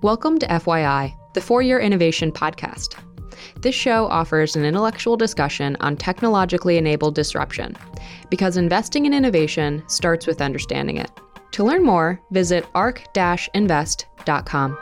Welcome to FYI, the 4-Year Innovation Podcast. This show offers an intellectual discussion on technologically enabled disruption, because investing in innovation starts with understanding it. To learn more, visit ark-invest.com.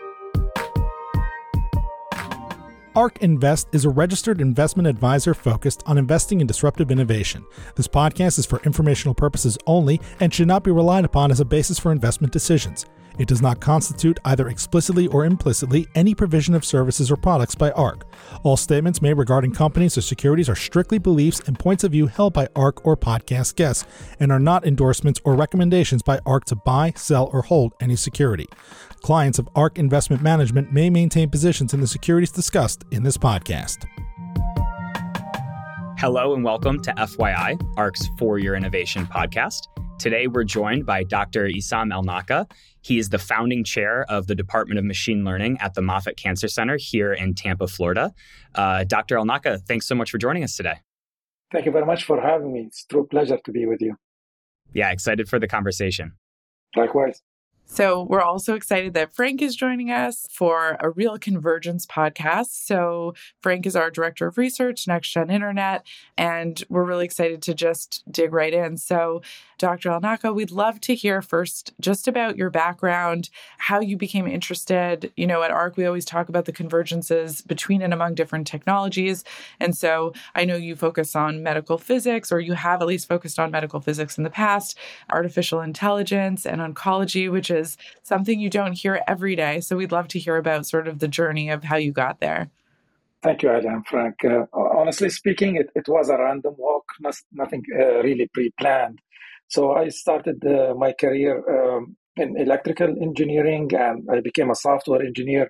ARK Invest is a registered investment advisor focused on investing in disruptive innovation. This podcast is for informational purposes only and should not be relied upon as a basis for investment decisions. It does not constitute, either explicitly or implicitly, any provision of services or products by ARK. All statements made regarding companies or securities are strictly beliefs and points of view held by ARK or podcast guests, and are not endorsements or recommendations by ARK to buy, sell, or hold any security. Clients of ARK Investment Management may maintain positions in the securities discussed in this podcast. Hello and welcome to FYI, ARK's 4-Year Innovation Podcast. Today we're joined by Dr. Issam El-Naqqa. He is the founding chair of the Department of Machine Learning at the Moffitt Cancer Center here in Tampa, Florida. Dr. El-Naqqa, thanks so much for joining us today. Thank you very much for having me. It's a true pleasure to be with you. Yeah, excited for the conversation. Likewise. So we're also excited that Frank is joining us for a Real Convergence podcast. So Frank is our Director of Research, NextGen Internet, and we're really excited to just dig right in. So Dr. El-Naqqa, we'd love to hear first just about your background, how you became interested. You know, at ARK, we always talk about the convergences between and among different technologies. And so I know you focus on medical physics, or you have at least focused on medical physics in the past, artificial intelligence and oncology, which is something you don't hear every day. So we'd love to hear about sort of the journey of how you got there. Thank you, Adam, Frank. Honestly speaking, it was a random walk, nothing really pre-planned. So I started my career in electrical engineering, and I became a software engineer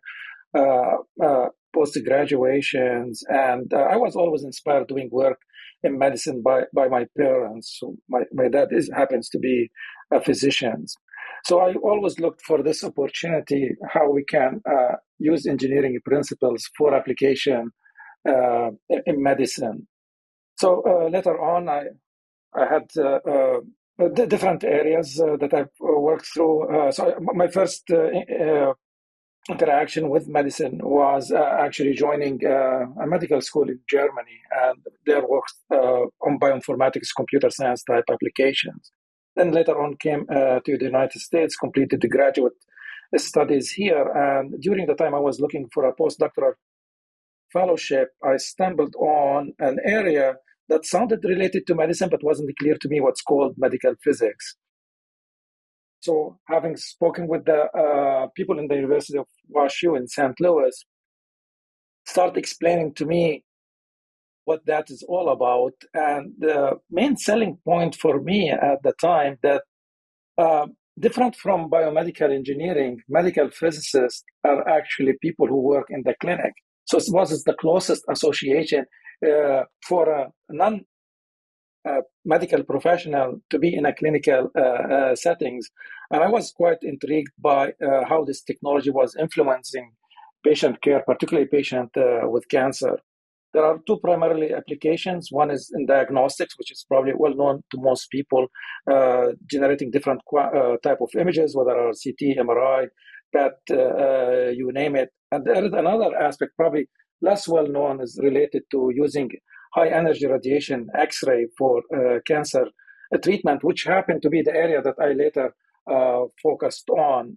post-graduations. And I was always inspired doing work in medicine by my parents. So my dad happens to be a physician. So I always looked for this opportunity, how we can use engineering principles for application in medicine. So later on, I had different areas that I've worked through. So my first interaction with medicine was actually joining a medical school in Germany, and there worked on bioinformatics, computer science type applications. Then later on came to the United States, completed the graduate studies here. And during the time I was looking for a postdoctoral fellowship, I stumbled on an area that sounded related to medicine, but wasn't clear to me what's called medical physics. So having spoken with the people in the University of WashU in St. Louis, started explaining to me what that is all about. And the main selling point for me at the time that different from biomedical engineering, medical physicists are actually people who work in the clinic. So it was the closest association for a non-medical professional to be in a clinical settings. And I was quite intrigued by how this technology was influencing patient care, particularly patient with cancer. There are two primarily applications. One is in diagnostics, which is probably well known to most people, generating different type of images, whether are CT, MRI, PET, you name it. And there is another aspect, probably less well known, is related to using high energy radiation, X-ray for cancer treatment, which happened to be the area that I later focused on.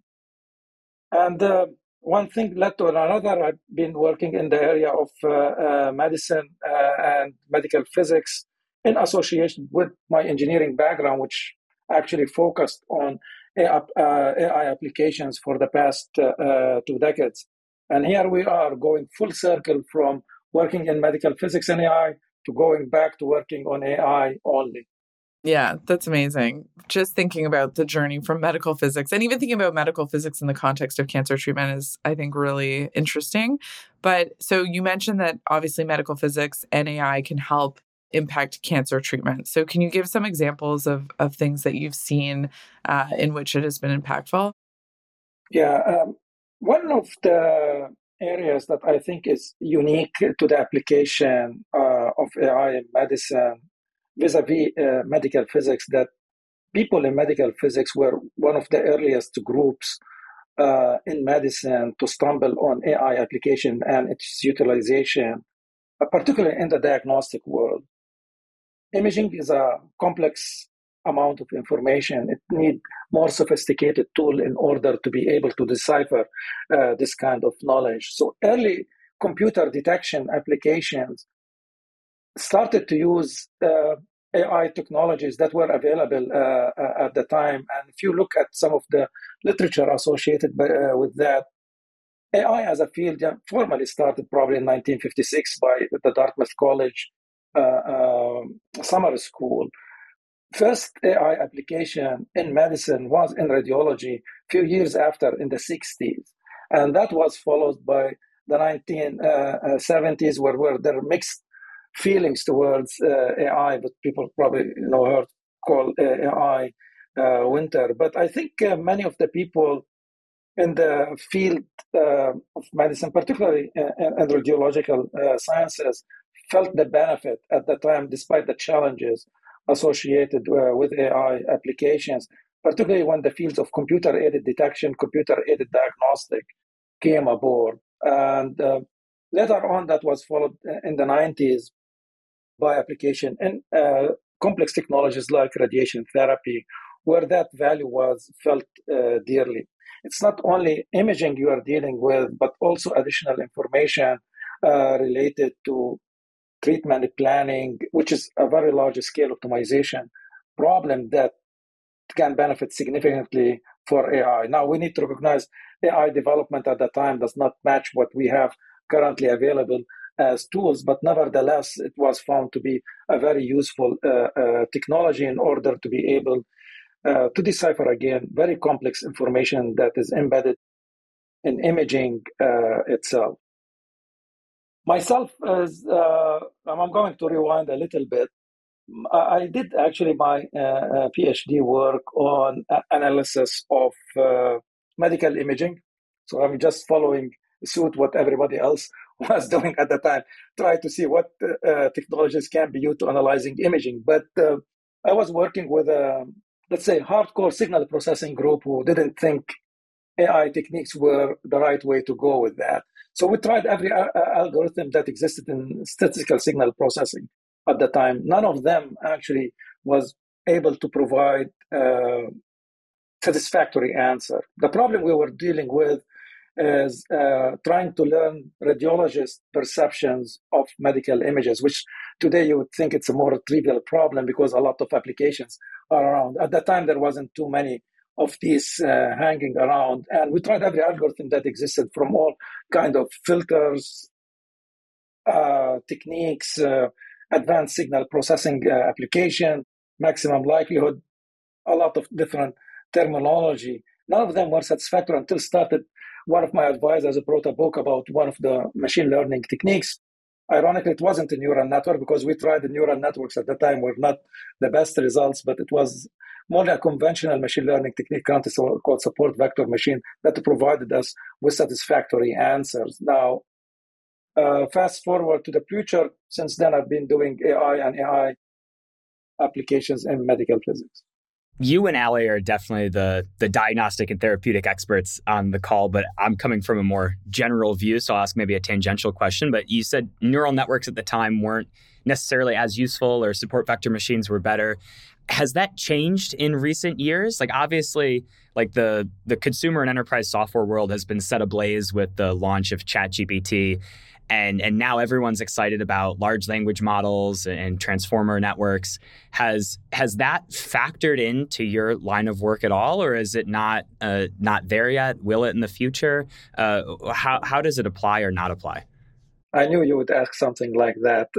One thing led to another. I've been working in the area of medicine and medical physics in association with my engineering background, which actually focused on AI applications for the past 2 decades. And here we are going full circle from working in medical physics and AI to going back to working on AI only. Yeah, that's amazing. Just thinking about the journey from medical physics and even thinking about medical physics in the context of cancer treatment is, I think, really interesting. But so you mentioned that obviously medical physics and AI can help impact cancer treatment. So can you give some examples of things that you've seen in which it has been impactful? Yeah, one of the areas that I think is unique to the application of AI in medicine vis-a-vis medical physics, that people in medical physics were one of the earliest groups in medicine to stumble on AI application and its utilization, particularly in the diagnostic world. Imaging is a complex amount of information. It needs more sophisticated tool in order to be able to decipher this kind of knowledge. So early computer detection applications started to use AI technologies that were available at the time. And if you look at some of the literature associated with that, AI as a field formally started probably in 1956 by the Dartmouth College summer school. First AI application in medicine was in radiology a few years after, in the 60s. And that was followed by the 1970s, where there are mixed feelings towards AI, but people probably heard call AI winter. But I think many of the people in the field of medicine, particularly in radiological sciences, felt the benefit at the time, despite the challenges associated with AI applications, particularly when the fields of computer-aided detection, computer-aided diagnostic came aboard. And later on, that was followed in the 90s by application in complex technologies like radiation therapy, where that value was felt dearly. It's not only imaging you are dealing with, but also additional information related to treatment planning, which is a very large scale optimization problem that can benefit significantly for AI. Now, we need to recognize AI development at the time does not match what we have currently available as tools, but nevertheless, it was found to be a very useful technology in order to be able to decipher, again, very complex information that is embedded in imaging itself. Myself, I'm going to rewind a little bit. I did actually my PhD work on analysis of medical imaging. So I'm just following suit what everybody else was doing at the time, try to see what technologies can be used to analyzing imaging. But I was working with a, let's say, hardcore signal processing group who didn't think AI techniques were the right way to go with that. So we tried every algorithm that existed in statistical signal processing at the time. None of them actually was able to provide satisfactory answer. The problem we were dealing with is trying to learn radiologists' perceptions of medical images, which today you would think it's a more trivial problem because a lot of applications are around. At that time, there wasn't too many of these hanging around. And we tried every algorithm that existed, from all kind of filters, techniques, advanced signal processing application, maximum likelihood, a lot of different terminology. None of them were satisfactory until started. One of my advisors wrote a book about one of the machine learning techniques. Ironically, it wasn't a neural network because we tried the neural networks at the time were not the best results, but it was more like a conventional machine learning technique called support vector machine that provided us with satisfactory answers. Now, fast forward to the future. Since then, I've been doing AI and AI applications in medical physics. You and Ali are definitely the diagnostic and therapeutic experts on the call, but I'm coming from a more general view, so I'll ask maybe a tangential question. But you said neural networks at the time weren't necessarily as useful, or support vector machines were better. Has that changed in recent years? Like, obviously, like the consumer and enterprise software world has been set ablaze with the launch of ChatGPT. And now everyone's excited about large language models and transformer networks. Has that factored into your line of work at all, or is it not there yet? Will it in the future? How does it apply or not apply? I knew you would ask something like that.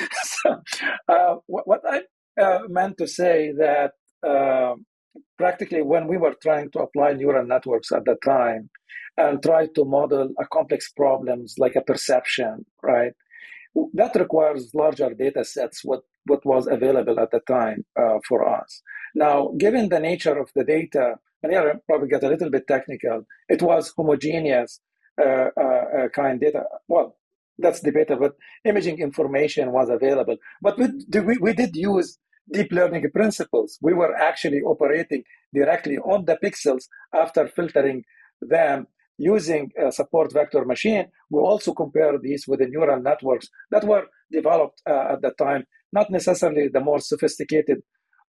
So, what I meant to say that practically when we were trying to apply neural networks at the time, and try to model a complex problems like a perception, right? That requires larger data sets, what was available at the time for us. Now, given the nature of the data, and here I'll probably get a little bit technical, it was homogeneous kind data. Well, that's debatable, but imaging information was available. But we did use deep learning principles. We were actually operating directly on the pixels after filtering them using a support vector machine. We also compare these with the neural networks that were developed at the time, not necessarily the more sophisticated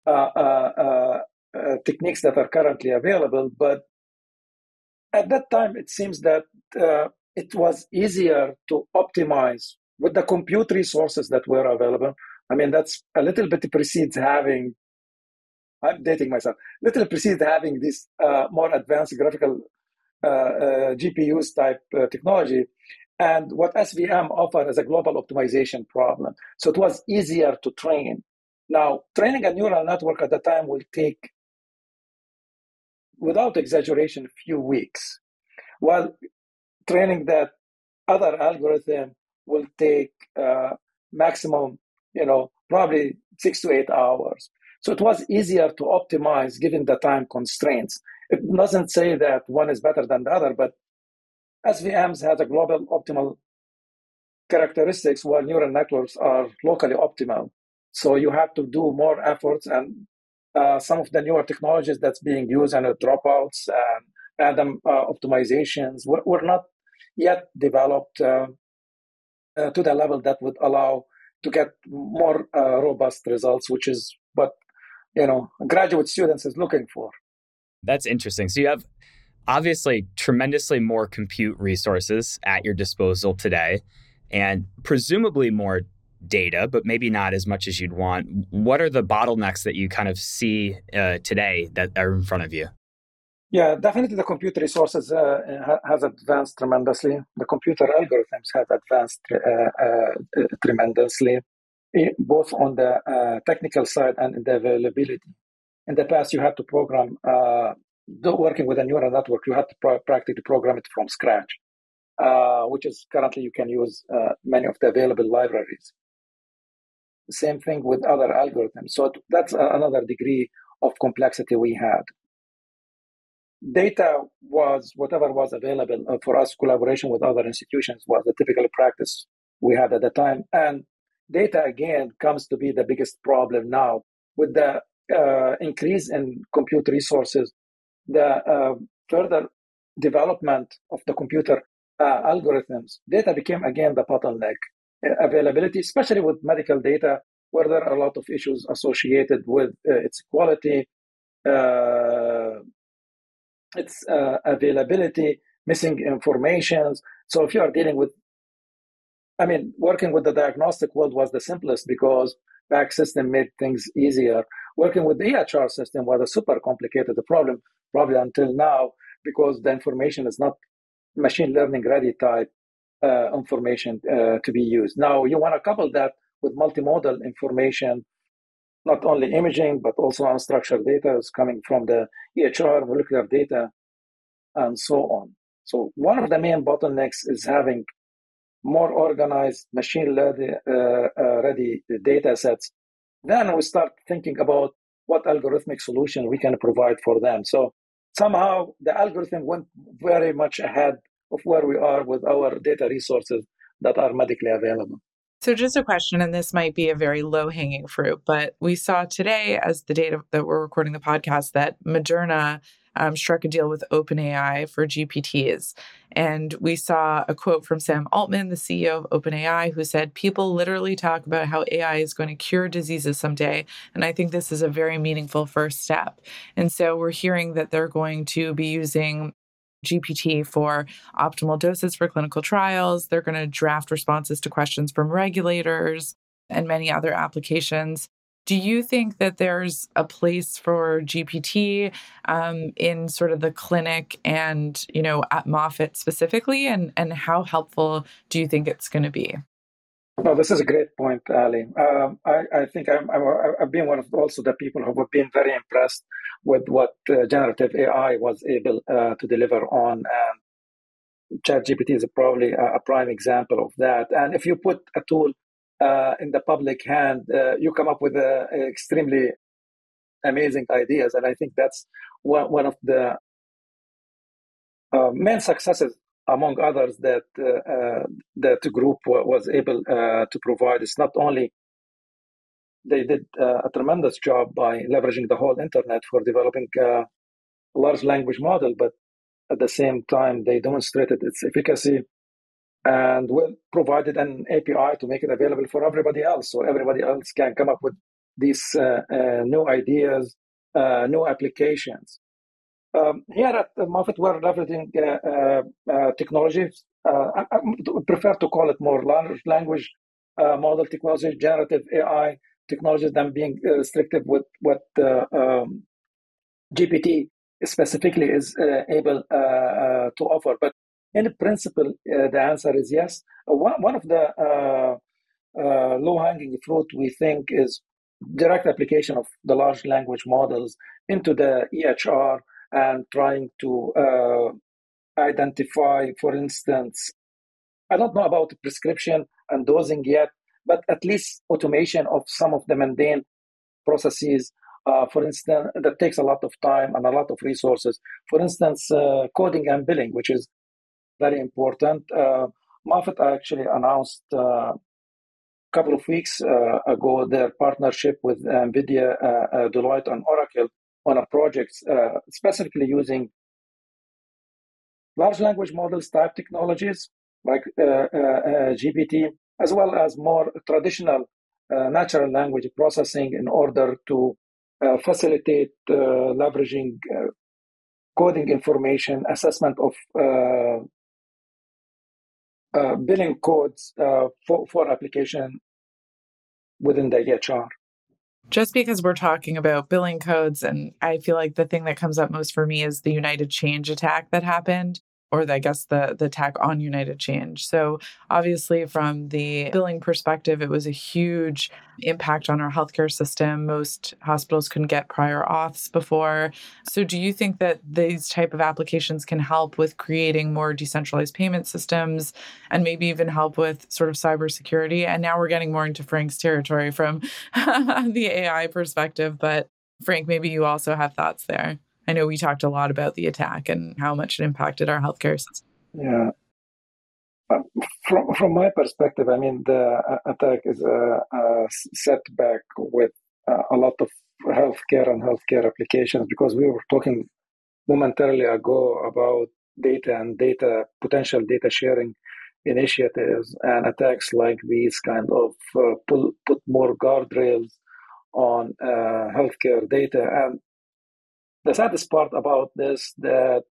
techniques that are currently available, but at that time, it seems that it was easier to optimize with the compute resources that were available. I mean, that's a little bit precedes having, I'm dating myself, little precedes having this more advanced graphical GPUs type technology. And what SVM offered is a global optimization problem. So it was easier to train. Now, training a neural network at the time will take, without exaggeration, a few weeks, while training that other algorithm will take maximum, probably 6 to 8 hours. So it was easier to optimize given the time constraints. It doesn't say that one is better than the other, but SVMs has a global optimal characteristics while neural networks are locally optimal. So you have to do more efforts, and some of the newer technologies that's being used and dropouts and random optimizations were not yet developed to the level that would allow to get more robust results, which is what graduate students is looking for. That's interesting. So you have obviously tremendously more compute resources at your disposal today, and presumably more data, but maybe not as much as you'd want. What are the bottlenecks that you kind of see today that are in front of you? Yeah, definitely the compute resources has advanced tremendously. The computer algorithms have advanced tremendously, both on the technical side and in the availability. In the past, you had to program, working with a neural network, you had to practically program it from scratch, which is currently you can use many of the available libraries. The same thing with other algorithms. So that's another degree of complexity we had. Data was whatever was available for us. Collaboration with other institutions was the typical practice we had at the time. And data, again, comes to be the biggest problem now. With the increase in compute resources, the further development of the computer algorithms, data became, again, the bottleneck. Availability, especially with medical data, where there are a lot of issues associated with its quality, its availability, missing informations. So if you are dealing with, working with the diagnostic world was the simplest because PACS system made things easier. Working with the EHR system was a super complicated problem, probably until now, because the information is not machine learning ready type information to be used. Now, you want to couple that with multimodal information, not only imaging, but also unstructured data is coming from the EHR, molecular data, and so on. So one of the main bottlenecks is having more organized, machine-ready data sets. Then we start thinking about what algorithmic solution we can provide for them. So somehow the algorithm went very much ahead of where we are with our data resources that are medically available. So just a question, and this might be a very low-hanging fruit, but we saw today as the date that we're recording the podcast that Moderna struck a deal with OpenAI for GPTs. And we saw a quote from Sam Altman, the CEO of OpenAI, who said, people literally talk about how AI is going to cure diseases someday. And I think this is a very meaningful first step. And so we're hearing that they're going to be using GPT for optimal doses for clinical trials. They're going to draft responses to questions from regulators and many other applications. Do you think that there's a place for GPT in sort of the clinic and, at Moffitt specifically? And how helpful do you think it's going to be? No, this is a great point, Ali. I think I've been one of also the people who have been very impressed with what generative AI was able to deliver on. ChatGPT is probably a prime example of that. And if you put a tool in the public hand, you come up with extremely amazing ideas. And I think that's one of the main successes, among others, that the group was able to provide. It's not only they did a tremendous job by leveraging the whole internet for developing a large language model, but at the same time, they demonstrated its efficacy, and we provided an API to make it available for everybody else, so everybody else can come up with these new ideas, new applications. Here at Moffitt, we're leveraging technologies. I prefer to call it more large language model technology, generative AI technologies, than being restrictive with what GPT specifically is able to offer. But in principle, the answer is yes. One of the low-hanging fruit we think is direct application of the large language models into the EHR and trying to identify, for instance, I don't know about prescription and dosing yet, but at least automation of some of the mundane processes, for instance, that takes a lot of time and a lot of resources. For instance, coding and billing, which is very important. Moffitt actually announced a couple of weeks ago their partnership with NVIDIA, Deloitte, and Oracle on a project specifically using large language models type technologies like GPT, as well as more traditional natural language processing in order to facilitate leveraging coding information, assessment of billing codes for application within the EHR. Just because we're talking about billing codes, and I feel like the thing that comes up most for me is the United Change attack that happened, or I guess the attack on United Change. So obviously from the billing perspective, it was a huge impact on our healthcare system. Most hospitals couldn't get prior auths before. So do you think that these type of applications can help with creating more decentralized payment systems and maybe even help with sort of cybersecurity? And now we're getting more into Frank's territory from the AI perspective, but Frank, maybe you also have thoughts there. I know we talked a lot about the attack and how much it impacted our healthcare system. Yeah. From my perspective, I mean, the attack is a setback with a lot of healthcare and healthcare applications, because we were talking momentarily ago about data and potential data sharing initiatives, and attacks like these kind of put more guardrails on healthcare data. And the saddest part about this, that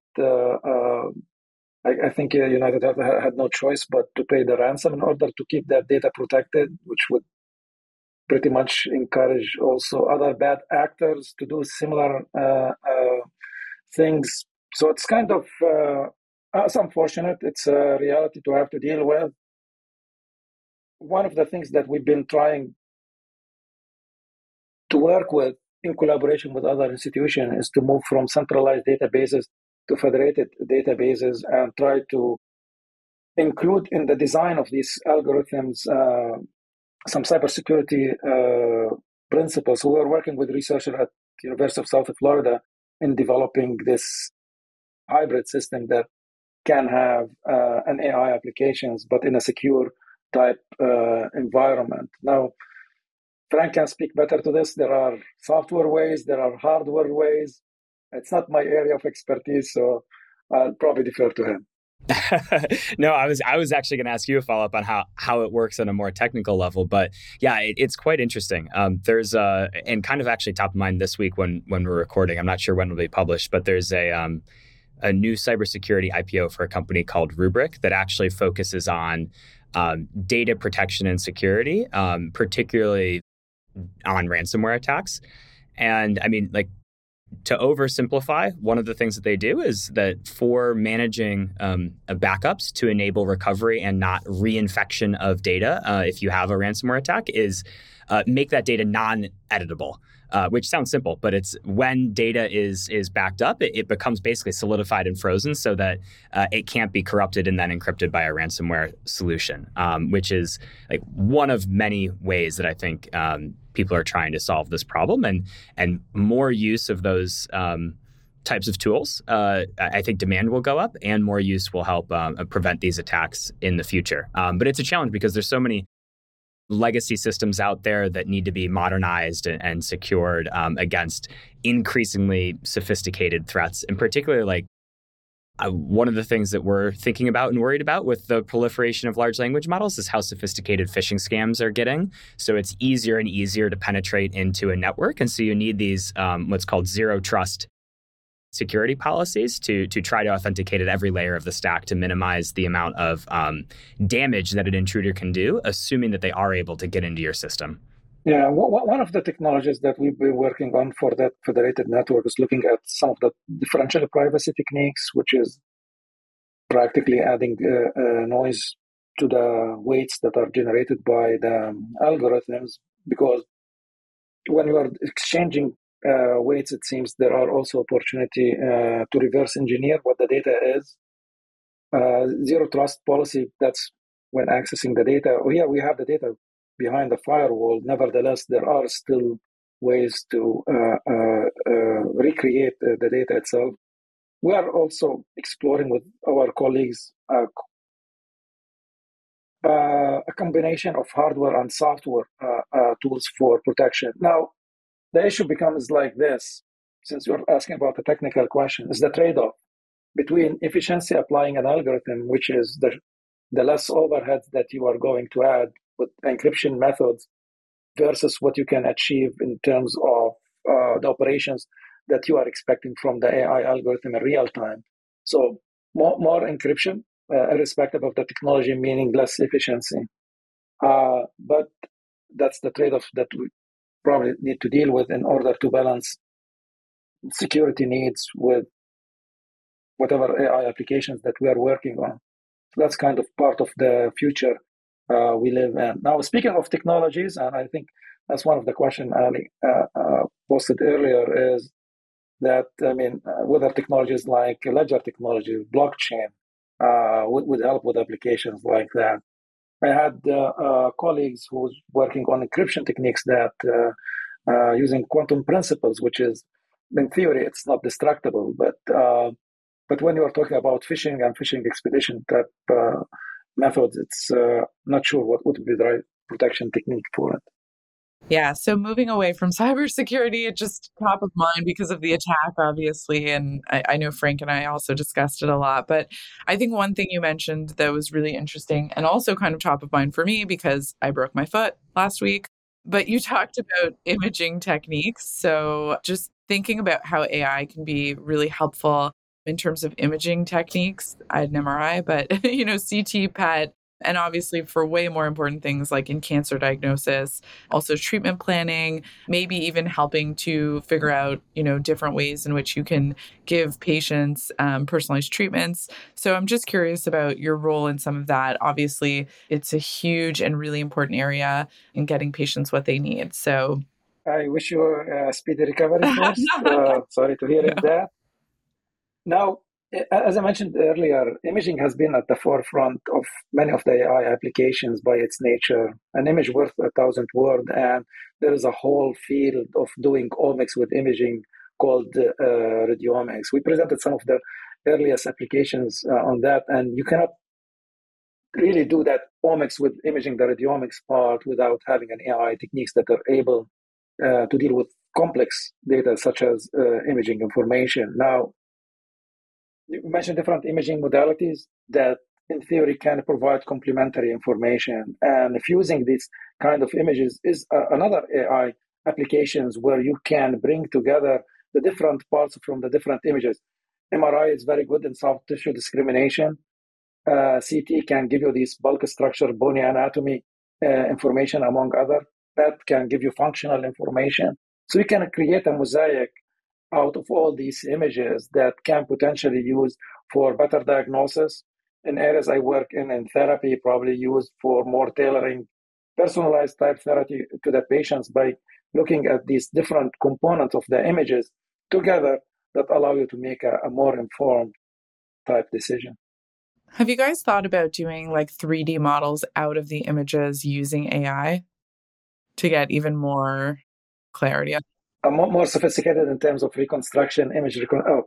I think United Health had no choice but to pay the ransom in order to keep their data protected, which would pretty much encourage also other bad actors to do similar things. So it's kind of it's unfortunate. It's a reality to have to deal with. One of the things that we've been trying to work with in collaboration with other institutions is to move from centralized databases to federated databases and try to include in the design of these algorithms some cybersecurity principles. So we're working with researchers at the University of South Florida in developing this hybrid system that can have an AI applications, but in a secure type environment. Now, Frank can speak better to this. There are software ways, there are hardware ways. It's not my area of expertise, so I'll probably defer to him. No, I was actually going to ask you a follow-up on how it works on a more technical level, but yeah, it's quite interesting. There's and kind of actually top of mind this week when we're recording. I'm not sure when it'll be published, but there's a new cybersecurity IPO for a company called Rubrik that actually focuses on data protection and security, particularly on ransomware attacks. And I mean, like, to oversimplify, one of the things that they do is that for managing backups to enable recovery and not reinfection of data, if you have a ransomware attack, is make that data non-editable. Which sounds simple, but it's when data is backed up, it becomes basically solidified and frozen so that it can't be corrupted and then encrypted by a ransomware solution, which is like one of many ways that I think people are trying to solve this problem, and more use of those types of tools. I think demand will go up, and more use will help prevent these attacks in the future. But it's a challenge because there's so many legacy systems out there that need to be modernized and secured against increasingly sophisticated threats, and particularly like One of the things that we're thinking about and worried about with the proliferation of large language models is how sophisticated phishing scams are getting. So it's easier and easier to penetrate into a network. And so you need these what's called zero trust security policies to try to authenticate at every layer of the stack to minimize the amount of damage that an intruder can do, assuming that they are able to get into your system. Yeah, one of the technologies that we've been working on for that federated network is looking at some of the differential privacy techniques, which is practically adding noise to the weights that are generated by the algorithms. Because when you are exchanging weights, it seems there are also opportunity to reverse engineer what the data is. Zero trust policy, that's when accessing the data. Here we have the data behind the firewall. Nevertheless, there are still ways to recreate the data itself. We are also exploring with our colleagues a combination of hardware and software tools for protection. Now, the issue becomes like this, since you're asking about the technical question, is the trade-off between efficiency applying an algorithm, which is the less overhead that you are going to add with encryption methods, versus what you can achieve in terms of the operations that you are expecting from the AI algorithm in real time. So more encryption, irrespective of the technology, meaning less efficiency. But that's the trade-off that we probably need to deal with in order to balance security needs with whatever AI applications that we are working on. So that's kind of part of the future we live in. Now, speaking of technologies, and I think that's one of the questions Ali posted earlier, is that, whether technologies like ledger technology, blockchain, would help with applications like that. I had colleagues who was working on encryption techniques that using quantum principles, which is, in theory, it's not destructible, but when you are talking about phishing and phishing expedition type methods, it's not sure what would be the right protection technique for it. Yeah. So moving away from cybersecurity, it's just top of mind because of the attack, obviously. And I know Frank and I also discussed it a lot. But I think one thing you mentioned that was really interesting and also kind of top of mind for me, because I broke my foot last week, but you talked about imaging techniques. So just thinking about how AI can be really helpful in terms of imaging techniques. I had an MRI, but, CT, PET, and obviously for way more important things like in cancer diagnosis, also treatment planning, maybe even helping to figure out, different ways in which you can give patients personalized treatments. So I'm just curious about your role in some of that. Obviously, it's a huge and really important area in getting patients what they need. So I wish you a speedy recovery first. Sorry to hear that. Now, as I mentioned earlier, imaging has been at the forefront of many of the AI applications by its nature. An image worth 1,000 words, and there is a whole field of doing omics with imaging called radiomics. We presented some of the earliest applications on that, and you cannot really do that omics with imaging, the radiomics part, without having an AI techniques that are able to deal with complex data such as imaging information. Now, you mentioned different imaging modalities that in theory can provide complementary information. And fusing these kind of images is another AI applications where you can bring together the different parts from the different images. MRI is very good in soft tissue discrimination. CT can give you this bulk structure, bony anatomy information, among other. PET can give you functional information. So you can create a mosaic out of all these images that can potentially use for better diagnosis. In areas I work in therapy, probably used for more tailoring, personalized type therapy to the patients by looking at these different components of the images together that allow you to make a more informed type decision. Have you guys thought about doing like 3D models out of the images using AI to get even more clarity? More sophisticated in terms of reconstruction, image reconstruction.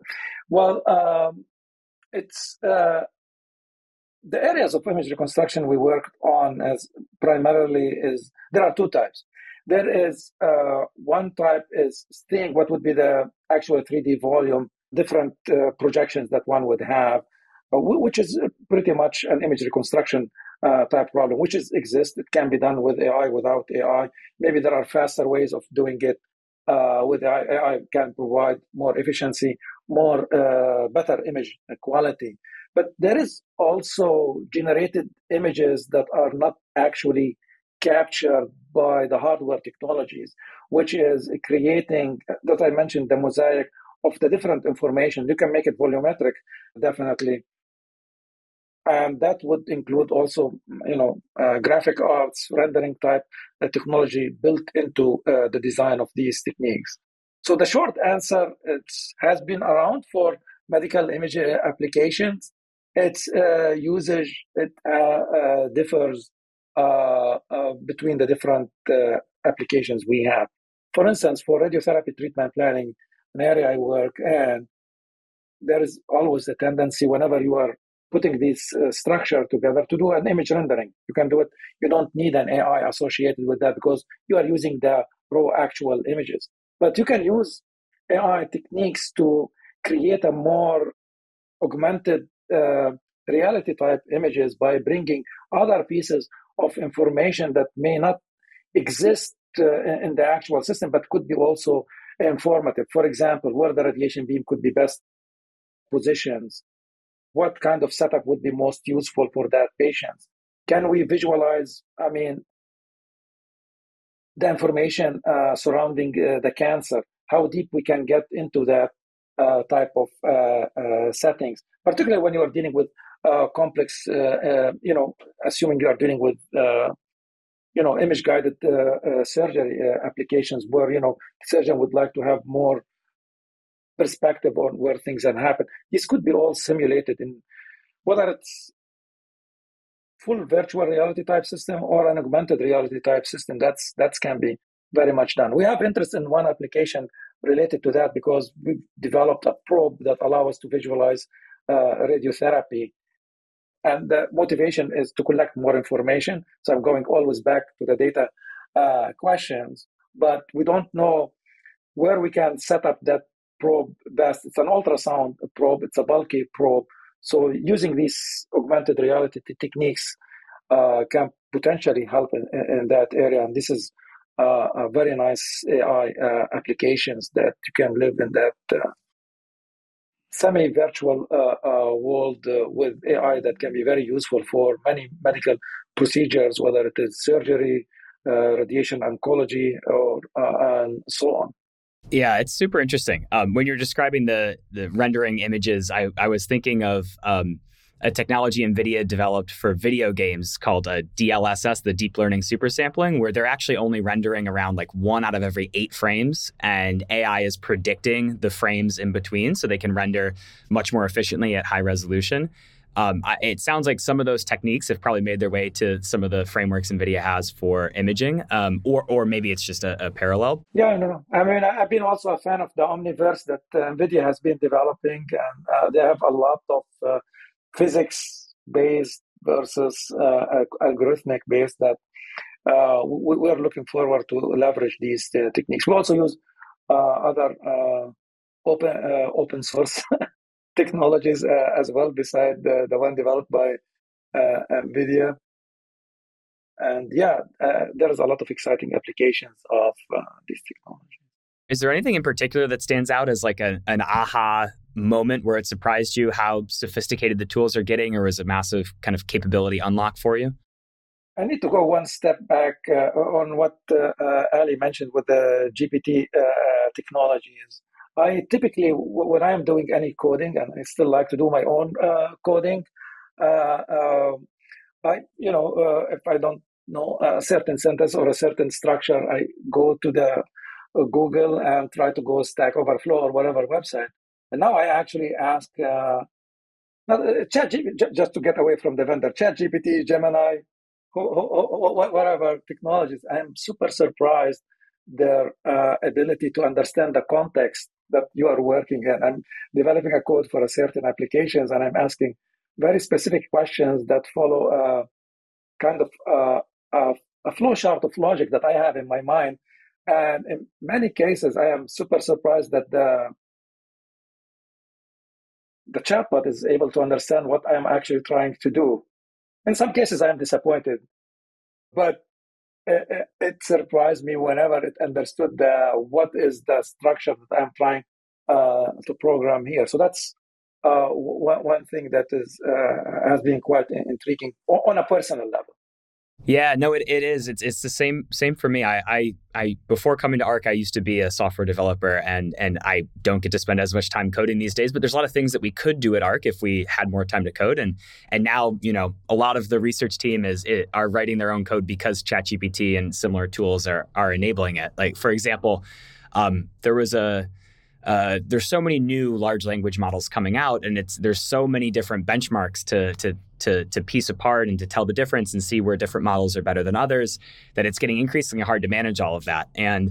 It's the areas of image reconstruction we worked on as primarily is, there are two types. There is one type is seeing what would be the actual 3D volume different projections that one would have, which is pretty much an image reconstruction type problem, which exists. It can be done with AI, without AI. Maybe there are faster ways of doing it with AI. AI can provide more efficiency, more better image quality. But there is also generated images that are not actually captured by the hardware technologies, which is creating, that I mentioned, the mosaic of the different information. You can make it volumetric, definitely. And that would include also, graphic arts, rendering type technology built into the design of these techniques. So the short answer, it has been around for medical image applications. Its usage, it differs between the different applications we have. For instance, for radiotherapy treatment planning, an area I work in, there is always a tendency whenever you are putting this structure together to do an image rendering. You can do it. You don't need an AI associated with that because you are using the raw actual images. But you can use AI techniques to create a more augmented reality type images by bringing other pieces of information that may not exist in the actual system, but could be also informative. For example, where the radiation beam could be best positioned, what kind of setup would be most useful for that patient? Can we visualize, the information surrounding the cancer, how deep we can get into that type of settings, particularly when you are dealing with complex, assuming you are dealing with, image-guided surgery applications where, the surgeon would like to have more perspective on where things have happened. This could be all simulated in whether it's full virtual reality type system or an augmented reality type system. That can be very much done. We have interest in one application related to that because we've developed a probe that allows us to visualize radiotherapy. And the motivation is to collect more information. So I'm going always back to the data questions, but we don't know where we can set up that probe best. It's an ultrasound probe. It's a bulky probe. So using these augmented reality techniques can potentially help in that area. And this is a very nice AI applications that you can live in that semi-virtual world with AI that can be very useful for many medical procedures, whether it is surgery, radiation oncology, or and so on. Yeah, it's super interesting. When you're describing the rendering images, I was thinking of a technology NVIDIA developed for video games called DLSS, the Deep Learning Super Sampling, where they're actually only rendering around like 1 out of every 8 frames, and AI is predicting the frames in between so they can render much more efficiently at high resolution. It sounds like some of those techniques have probably made their way to some of the frameworks NVIDIA has for imaging, or maybe it's just a parallel. Yeah, no. I've been also a fan of the Omniverse that NVIDIA has been developing, and they have a lot of physics-based versus algorithmic-based that we're looking forward to leverage these techniques. We also use other open source technologies as well, beside the one developed by NVIDIA. And there's a lot of exciting applications of these technologies. Is there anything in particular that stands out as like an aha moment where it surprised you how sophisticated the tools are getting, or is a massive kind of capability unlock for you? I need to go one step back on what Ali mentioned with the GPT technologies. I typically, when I am doing any coding, and I still like to do my own coding, if I don't know a certain sentence or a certain structure, I go to the Google and try to go Stack Overflow or whatever website. And now I actually ask ChatGPT, just to get away from the vendor, ChatGPT, Gemini, whatever technologies. I'm super surprised their ability to understand the context that you are working in. I'm developing a code for a certain applications, and I'm asking very specific questions that follow kind of a flow chart of logic that I have in my mind. And in many cases, I am super surprised that the chatbot is able to understand what I'm actually trying to do. In some cases, I'm disappointed, but it surprised me whenever it understood what is the structure that I'm trying to program here. So that's one thing that has been quite intriguing on a personal level. Yeah, no, it is. It's the same for me. I before coming to ARC, I used to be a software developer, and I don't get to spend as much time coding these days. But there's a lot of things that we could do at ARC if we had more time to code. And now, a lot of the research team are writing their own code because ChatGPT and similar tools are enabling it. Like, for example, there's so many new large language models coming out, and there's so many different benchmarks to piece apart and to tell the difference and see where different models are better than others, that it's getting increasingly hard to manage all of that. And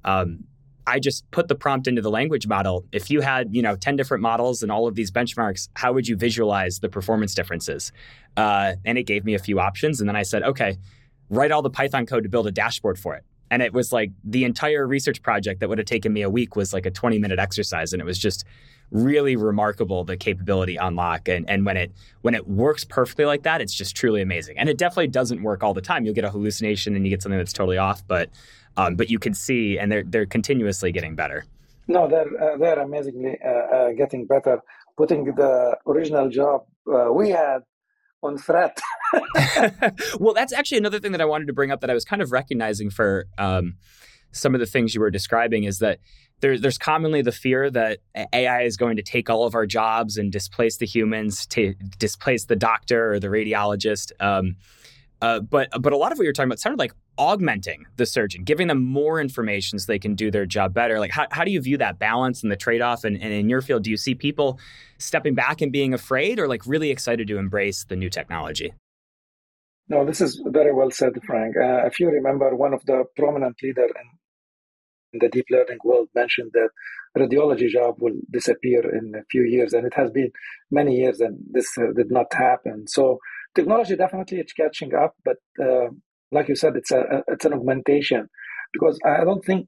I just put the prompt into the language model. If you had 10 different models and all of these benchmarks, how would you visualize the performance differences? And it gave me a few options. And then I said, okay, write all the Python code to build a dashboard for it. And it was like the entire research project that would have taken me a week was like a 20-minute exercise. And it was just really remarkable, the capability unlock. And when it works perfectly like that, it's just truly amazing. And it definitely doesn't work all the time. You'll get a hallucination and you get something that's totally off. But you can see, and they're continuously getting better. No, they're amazingly getting better. Putting the original job we had on threat. Well, that's actually another thing that I wanted to bring up that I was kind of recognizing for some of the things you were describing is that there's commonly the fear that AI is going to take all of our jobs and displace the humans, to displace the doctor or the radiologist. But a lot of what you're talking about sounded like augmenting the surgeon, giving them more information so they can do their job better. Like, how do you view that balance and the trade-off? And in your field, do you see people stepping back and being afraid, or like really excited to embrace the new technology? No, this is very well said, Frank. If you remember, one of the prominent leaders in the deep learning world mentioned that radiology job will disappear in a few years, and it has been many years, and this did not happen. So technology definitely is catching up, but like you said, it's an augmentation, because I don't think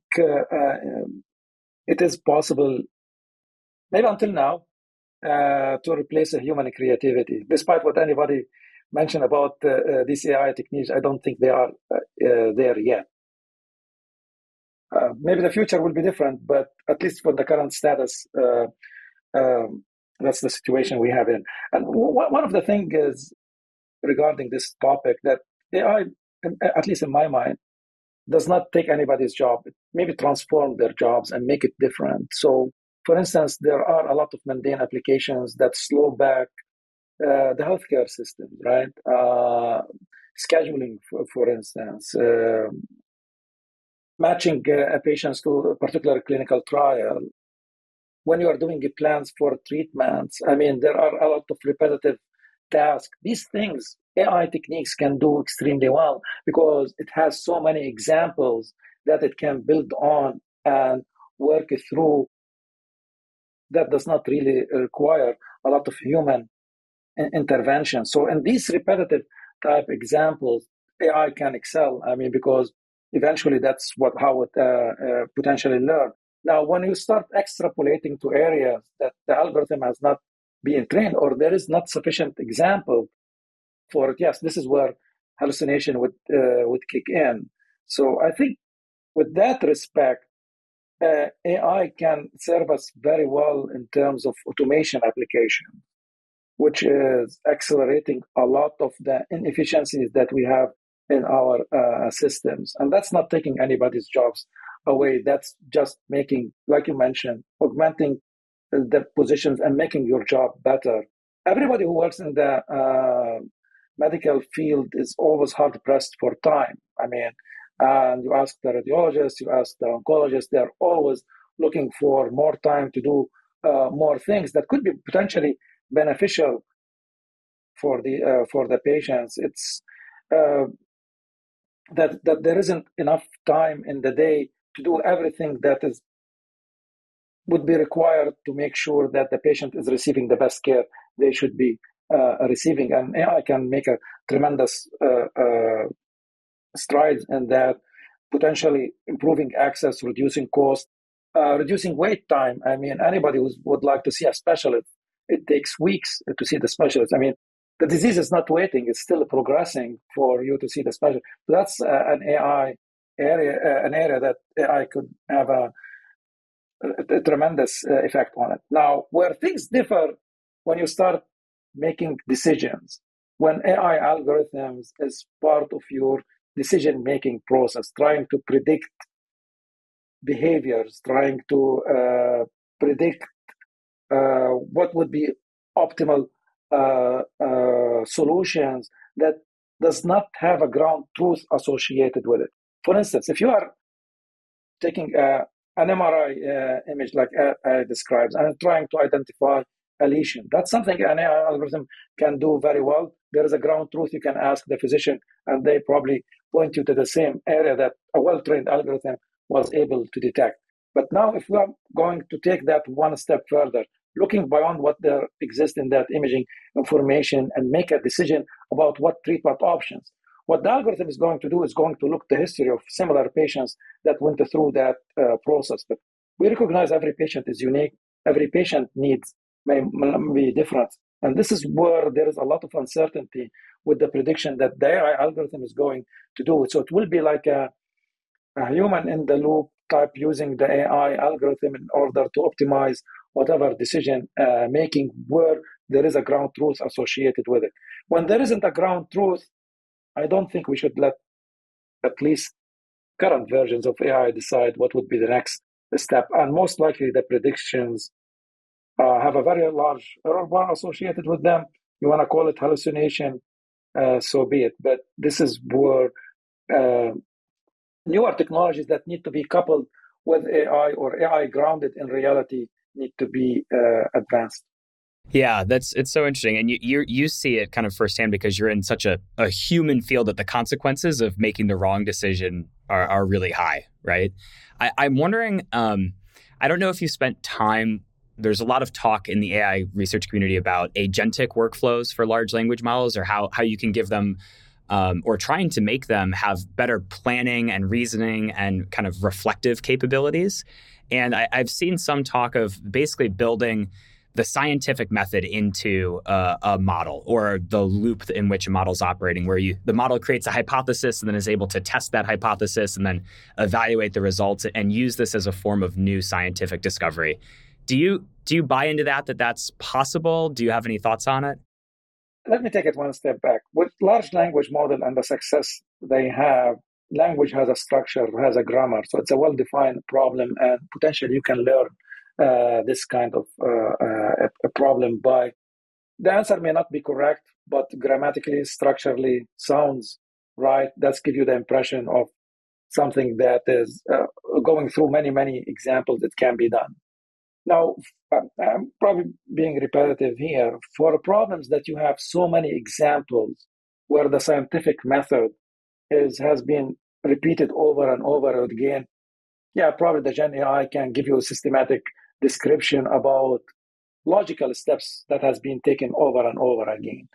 it is possible, maybe until now, to replace a human creativity. Despite what anybody mentioned about these AI techniques, I don't think they are there yet. Maybe the future will be different, but at least for the current status, that's the situation we have in. And one of the things is regarding this topic that AI, at least in my mind, does not take anybody's job. It maybe transform their jobs and make it different. So, for instance, there are a lot of mundane applications that slow back the healthcare system, right? Scheduling, for instance, matching patients to a particular clinical trial. When you are doing plans for treatments, I mean, there are a lot of repetitive tasks. These things, AI techniques can do extremely well because it has so many examples that it can build on and work through. That does not really require a lot of human intervention. So in these repetitive type examples, AI can excel. I mean, because eventually that's how it potentially learn. Now, when you start extrapolating to areas that the algorithm has not been trained, or there is not sufficient example for it, yes, this is where hallucination would kick in. So I think with that respect, AI can serve us very well in terms of automation application, which is accelerating a lot of the inefficiencies that we have in our systems. And that's not taking anybody's jobs away. That's just making, like you mentioned, augmenting the positions and making your job better. Everybody who works in the medical field is always hard pressed for time. I mean, and you ask the radiologist, you ask the oncologist, they're always looking for more time to do more things that could be potentially beneficial for the patients. It's that there isn't enough time in the day to do everything that would be required to make sure that the patient is receiving the best care they should be receiving. And AI can make a tremendous strides in that, potentially improving access, reducing cost, reducing wait time. I mean, anybody who would like to see a specialist it takes weeks to see the specialist. I mean, the disease is not waiting; it's still progressing for you to see the specialist. So that's an area that AI could have a tremendous effect on it. Now, where things differ when you start making decisions, when AI algorithms is part of your decision-making process, trying to predict behaviors, trying to predict what would be optimal solutions that does not have a ground truth associated with it. For instance, if you are taking an MRI image like I described and trying to identify a lesion, that's something an AI algorithm can do very well. There is a ground truth. You can ask the physician, and they probably point you to the same area that a well-trained algorithm was able to detect. But now, if we are going to take that one step further, looking beyond what there exists in that imaging information and make a decision about what treatment options, what the algorithm is going to do is going to look the history of similar patients that went through that process. But we recognize every patient is unique. Every patient needs may be different. And this is where there is a lot of uncertainty with the prediction that the AI algorithm is going to do. So it will be like a human in the loop type using the AI algorithm in order to optimize whatever decision making where there is a ground truth associated with it. When there isn't a ground truth, I don't think we should let at least current versions of AI decide what would be the next step. And most likely the predictions have a very large error bar associated with them. You want to call it hallucination, so be it. But this is where newer technologies that need to be coupled with AI or AI grounded in reality need to be advanced. Yeah, it's so interesting. And you see it kind of firsthand because you're in such a human field that the consequences of making the wrong decision are really high, right? I'm wondering, I don't know if you spent time, there's a lot of talk in the AI research community about agentic workflows for large language models or how you can give them or trying to make them have better planning and reasoning and kind of reflective capabilities. And I've seen some talk of basically building the scientific method into a model or the loop in which a model is operating, where the model creates a hypothesis and then is able to test that hypothesis and then evaluate the results and use this as a form of new scientific discovery. Do you buy into that's possible? Do you have any thoughts on it? Let me take it one step back. With large language model and the success they have, language has a structure, has a grammar. So it's a well-defined problem, and potentially you can learn this kind of a problem by. The answer may not be correct, but grammatically, structurally sounds right. That's give you the impression of something that is going through many, many examples that can be done. Now, I'm probably being repetitive here. For problems that you have so many examples where the scientific method has been repeated over and over again, yeah, probably the Gen AI can give you a systematic description about logical steps that has been taken over and over again.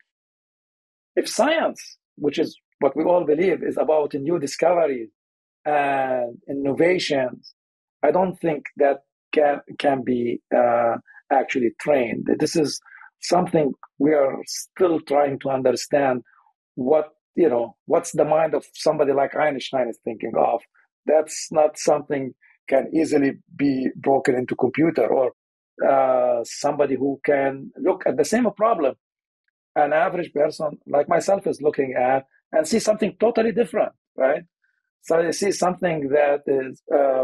If science, which is what we all believe, is about new discoveries and innovations, I don't think that can be actually trained. This is something we are still trying to understand. What's the mind of somebody like Einstein is thinking of. That's not something can easily be broken into computer, or somebody who can look at the same problem an average person like myself is looking at and see something totally different, right? So you see something that is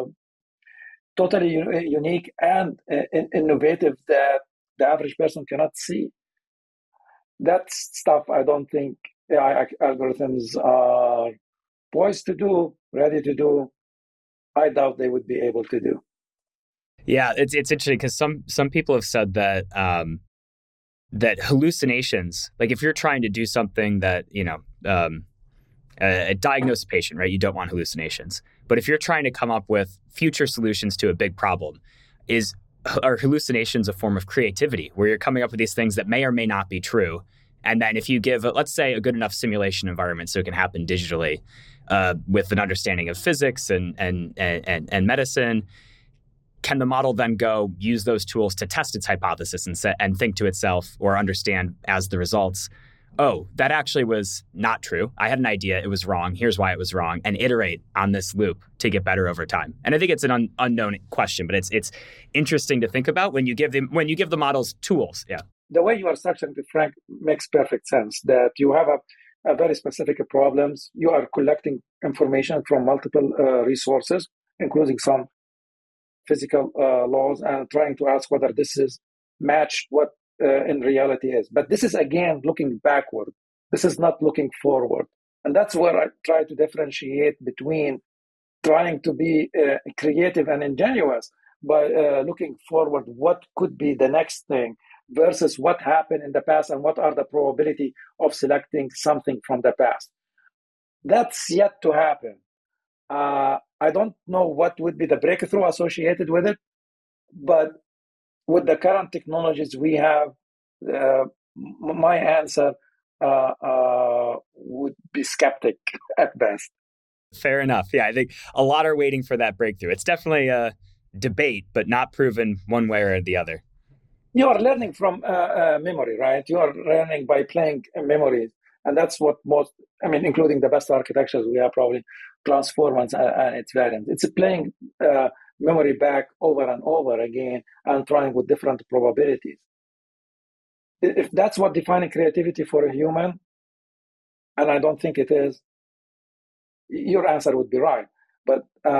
totally unique and innovative that the average person cannot see. That stuff I don't think AI algorithms are poised to do, ready to do. I doubt they would be able to do. Yeah, it's interesting because some people have said that that hallucinations, like if you're trying to do something that, a diagnosed patient, right, you don't want hallucinations. But if you're trying to come up with future solutions to a big problem, are hallucinations a form of creativity where you're coming up with these things that may or may not be true? And then if you give, let's say, a good enough simulation environment so it can happen digitally with an understanding of physics and medicine, can the model then go use those tools to test its hypothesis and think to itself or understand as the results, oh, that actually was not true. I had an idea. It was wrong. Here's why it was wrong. And iterate on this loop to get better over time. And I think it's an unknown question, but it's interesting to think about when you give the models tools. Yeah. The way you are structuring it, Frank, makes perfect sense. That you have a very specific problems. You are collecting information from multiple resources, including some physical laws, and trying to ask whether this is matched what in reality is. But this is, again, looking backward. This is not looking forward. And that's where I try to differentiate between trying to be creative and ingenious by looking forward, what could be the next thing versus what happened in the past and what are the probability of selecting something from the past. That's yet to happen. I don't know what would be the breakthrough associated with it, but with the current technologies we have, my answer would be skeptic at best. Fair enough. Yeah, I think a lot are waiting for that breakthrough. It's definitely a debate, but not proven one way or the other. You are learning from memory, right? You are learning by playing memories. And that's what including the best architectures we have, probably transformers and its variants. It's playing memory back over and over again and trying with different probabilities. If that's what defining creativity for a human, and I don't think it is, your answer would be right. But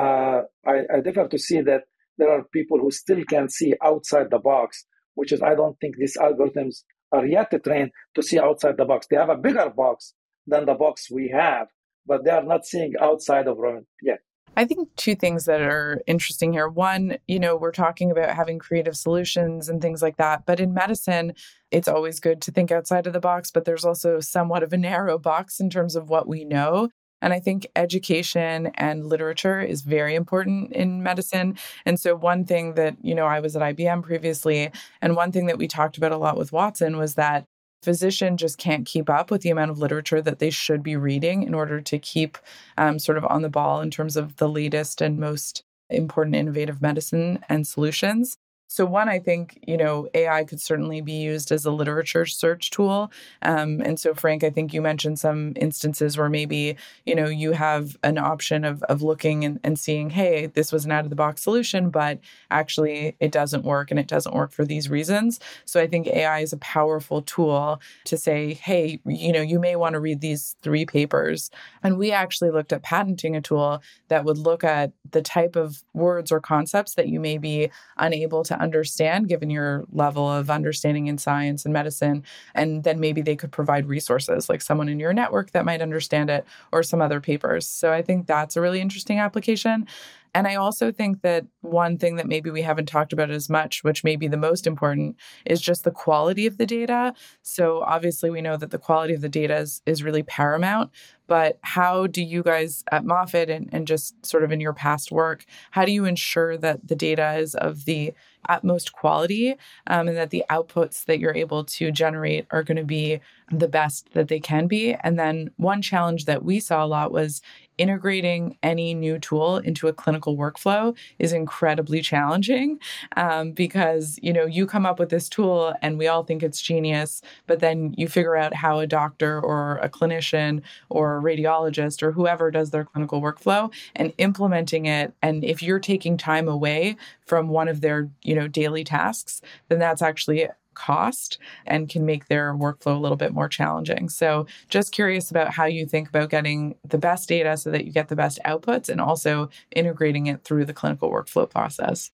I differ to see that there are people who still can see outside the box, which is, I don't think these algorithms are yet trained to see outside the box. They have a bigger box than the box we have, but they are not seeing outside of it yet. I think two things that are interesting here. One, we're talking about having creative solutions and things like that. But in medicine, it's always good to think outside of the box, but there's also somewhat of a narrow box in terms of what we know. And I think education and literature is very important in medicine. And so one thing that, I was at IBM previously, and one thing that we talked about a lot with Watson was that physicians just can't keep up with the amount of literature that they should be reading in order to keep sort of on the ball in terms of the latest and most important innovative medicine and solutions. So one, I think, AI could certainly be used as a literature search tool. And so, Frank, I think you mentioned some instances where maybe, you have an option of looking and seeing, hey, this was an out-of-the-box solution, but actually it doesn't work and it doesn't work for these reasons. So I think AI is a powerful tool to say, hey, you may want to read these 3 papers. And we actually looked at patenting a tool that would look at the type of words or concepts that you may be unable to understand given your level of understanding in science and medicine. And then maybe they could provide resources like someone in your network that might understand it or some other papers. So I think that's a really interesting application. And I also think that one thing that maybe we haven't talked about as much, which may be the most important, is just the quality of the data. So obviously we know that the quality of the data is really paramount, but how do you guys at Moffitt and just sort of in your past work, how do you ensure that the data is of the utmost quality and that the outputs that you're able to generate are going to be the best that they can be? And then one challenge that we saw a lot was integrating any new tool into a clinical workflow is incredibly challenging because, you come up with this tool and we all think it's genius, but then you figure out how a doctor or a clinician or a radiologist or whoever does their clinical workflow and implementing it. And if you're taking time away from one of their, daily tasks, then that's actually cost and can make their workflow a little bit more challenging. So just curious about how you think about getting the best data so that you get the best outputs and also integrating it through the clinical workflow process.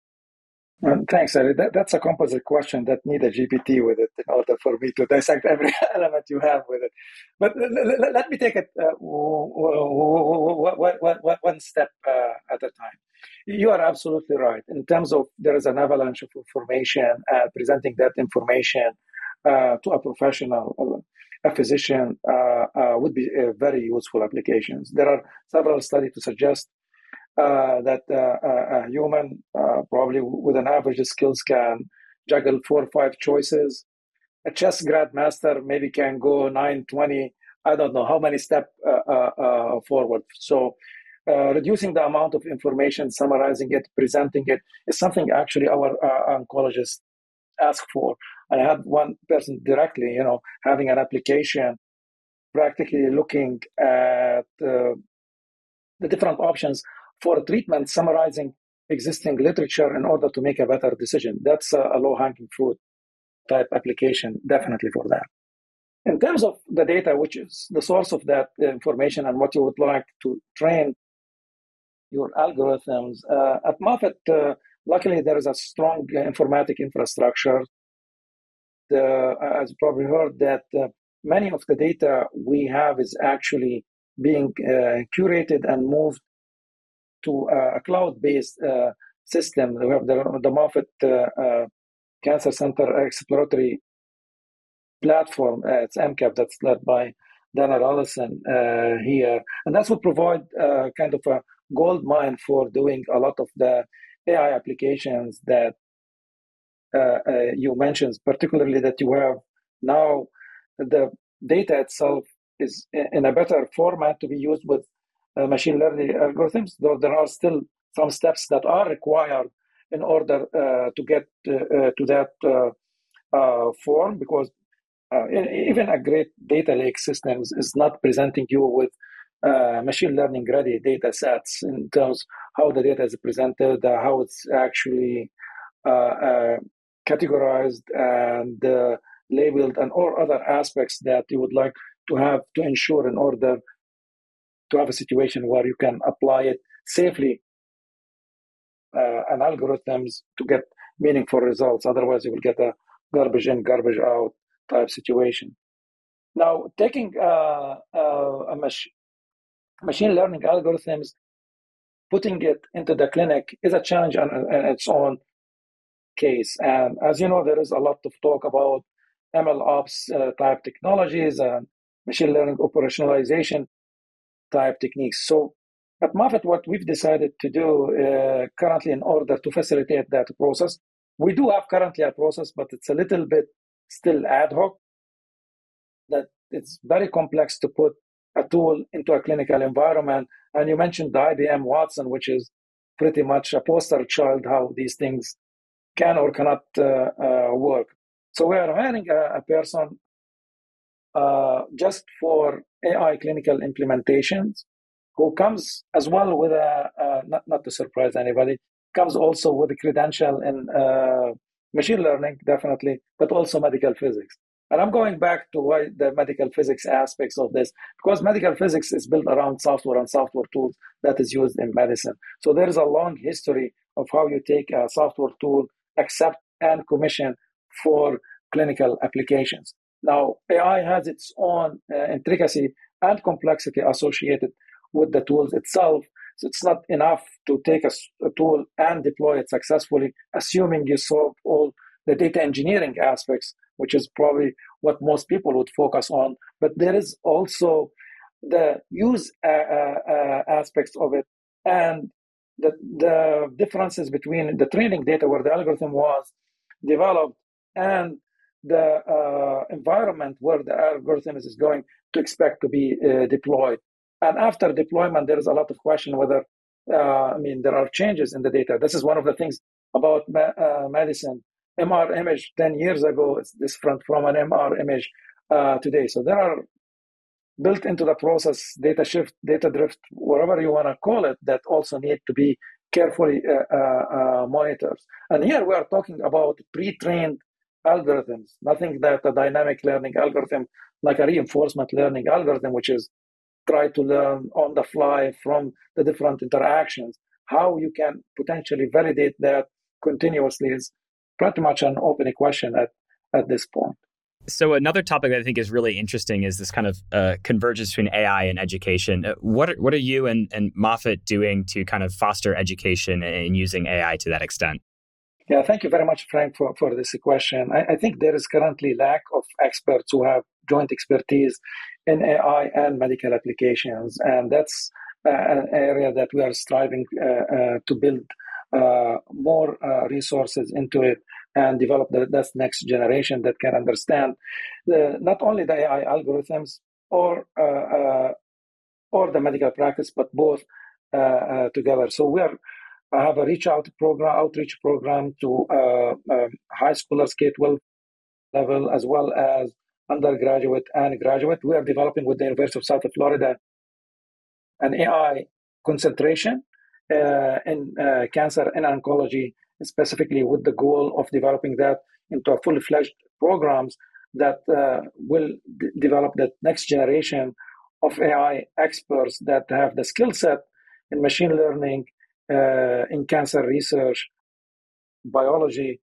Thanks, Ellie. That's a composite question that needs a GPT with it in order for me to dissect every element you have with it. But let me take it one step at a time. You are absolutely right. In terms of there is an avalanche of information, presenting that information to a professional, a physician, would be very useful applications. There are several studies to suggest that a human probably with an average skills can juggle 4 or 5 choices. A chess grandmaster maybe can go 9, 20, I don't know how many steps forward. So reducing the amount of information, summarizing it, presenting it is something actually our oncologists ask for. I had one person directly, having an application, practically looking at the different options for treatment, summarizing existing literature in order to make a better decision. That's a low-hanging fruit type application, definitely for that. In terms of the data, which is the source of that information and what you would like to train your algorithms, at Moffitt, luckily there is a strong informatic infrastructure. As you probably heard, that many of the data we have is actually being curated and moved to a cloud-based system. We have the Moffitt Cancer Center Exploratory Platform. It's MCAP, that's led by Dana Rollison here. And that will provide kind of a gold mine for doing a lot of the AI applications that you mentioned, particularly that you have now the data itself is in a better format to be used with machine learning algorithms, though there are still some steps that are required in order to get to that form, because even a great data lake system is not presenting you with machine learning ready data sets in terms how the data is presented, how it's actually categorized and labeled, and all other aspects that you would like to have to ensure in order to have a situation where you can apply it safely and algorithms to get meaningful results. Otherwise, you will get a garbage in, garbage out type situation. Now, taking machine learning algorithms, putting it into the clinic is a challenge in its own case. And as you know, there is a lot of talk about ML ops type technologies and machine learning operationalization type techniques. So at Moffitt, what we've decided to do currently in order to facilitate that process, we do have currently a process, but it's a little bit still ad hoc, that it's very complex to put a tool into a clinical environment. And you mentioned the IBM Watson, which is pretty much a poster child how these things can or cannot work. So we are hiring a person just for AI clinical implementations, who comes as well with not to surprise anybody, comes also with a credential in machine learning, definitely, but also medical physics. And I'm going back to why the medical physics aspects of this, because medical physics is built around software and software tools that is used in medicine. So there is a long history of how you take a software tool, accept and commission for clinical applications. Now, AI has its own intricacy and complexity associated with the tools itself. So it's not enough to take a tool and deploy it successfully, assuming you solve all the data engineering aspects, which is probably what most people would focus on. But there is also the use aspects of it, and the differences between the training data where the algorithm was developed and the environment where the algorithm is going to expect to be deployed. And after deployment, there is a lot of question whether, there are changes in the data. This is one of the things about medicine. MR image 10 years ago is different from an MR image today. So there are built into the process data shift, data drift, whatever you want to call it, that also need to be carefully monitored. And here we are talking about pre-trained algorithms, nothing that a dynamic learning algorithm, like a reinforcement learning algorithm, which is try to learn on the fly from the different interactions. How you can potentially validate that continuously is pretty much an open question at this point. So another topic that I think is really interesting is this kind of convergence between AI and education. What are you and Moffitt doing to kind of foster education and using AI to that extent? Yeah, thank you very much, Frank, for this question. I think there is currently lack of experts who have joint expertise in AI and medical applications. And that's an area that we are striving to build more resources into it and develop that next generation that can understand not only the AI algorithms or the medical practice, but both together. So I have a outreach program to high schoolers, K-12 level, as well as undergraduate and graduate. We are developing with the University of South Florida an AI concentration in cancer and oncology, specifically with the goal of developing that into a fully fledged programs that will develop the next generation of AI experts that have the skill set in machine learning, in cancer research, biology,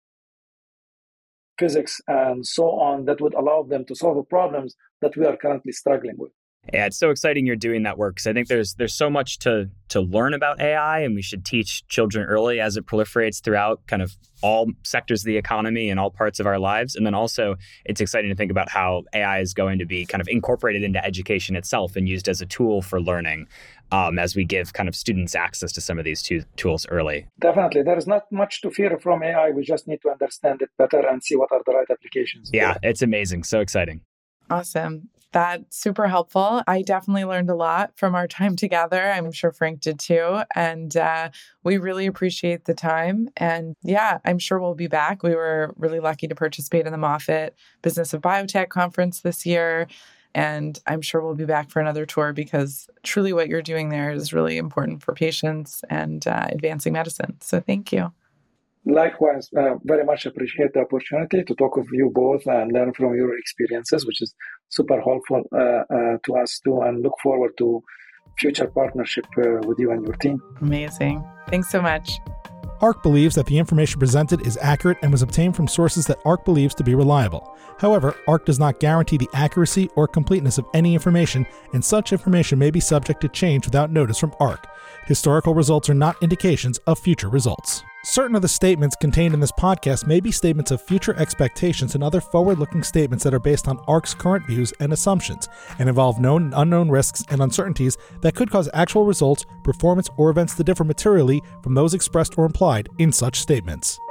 physics, and so on, that would allow them to solve the problems that we are currently struggling with. Yeah, it's so exciting you're doing that work, because I think there's so much to learn about AI, and we should teach children early as it proliferates throughout kind of all sectors of the economy and all parts of our lives. And then also it's exciting to think about how AI is going to be kind of incorporated into education itself and used as a tool for learning as we give kind of students access to some of these tools early. Definitely. There is not much to fear from AI. We just need to understand it better and see what are the right applications. Yeah, it's amazing. So exciting. Awesome. That's super helpful. I definitely learned a lot from our time together. I'm sure Frank did too. And we really appreciate the time. And yeah, I'm sure we'll be back. We were really lucky to participate in the Moffitt Business of Biotech conference this year. And I'm sure we'll be back for another tour, because truly what you're doing there is really important for patients and advancing medicine. So thank you. Likewise, very much appreciate the opportunity to talk with you both and learn from your experiences, which is super helpful to us too, and look forward to future partnership with you and your team. Amazing. Thanks so much. ARC believes that the information presented is accurate and was obtained from sources that ARC believes to be reliable. However, ARC does not guarantee the accuracy or completeness of any information, and such information may be subject to change without notice from ARC. Historical results are not indications of future results. Certain of the statements contained in this podcast may be statements of future expectations and other forward-looking statements that are based on ARC's current views and assumptions, and involve known and unknown risks and uncertainties that could cause actual results, performance, or events to differ materially from those expressed or implied in such statements.